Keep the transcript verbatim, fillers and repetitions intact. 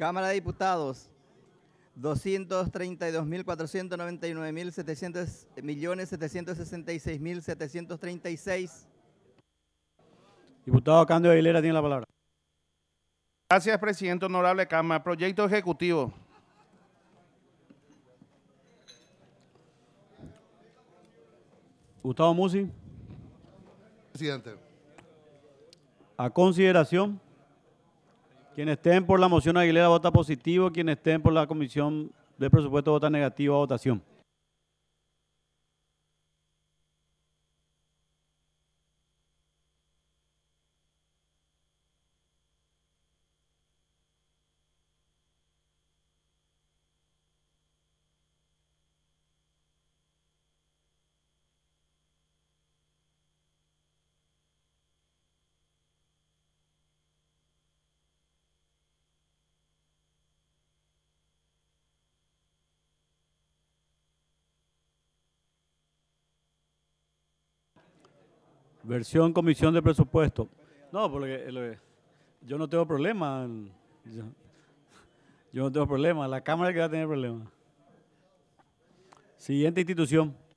Cámara de Diputados, doscientos treinta y dos mil cuatrocientos noventa y nueve mil setecientos millones setecientos sesenta y seis mil setecientos treinta y seis. Diputado Cándido Aguilera tiene la palabra. Gracias, presidente. Honorable Cámara. Proyecto ejecutivo. Gustavo Musi. Presidente. A consideración. Quienes estén por la moción Aguilera vota positivo, quienes estén por la comisión de presupuesto vota negativo a votación. Versión comisión de presupuesto. No, porque lo- yo no tengo problema. Yo, yo no tengo problema. La Cámara que va a tener problema. Siguiente institución.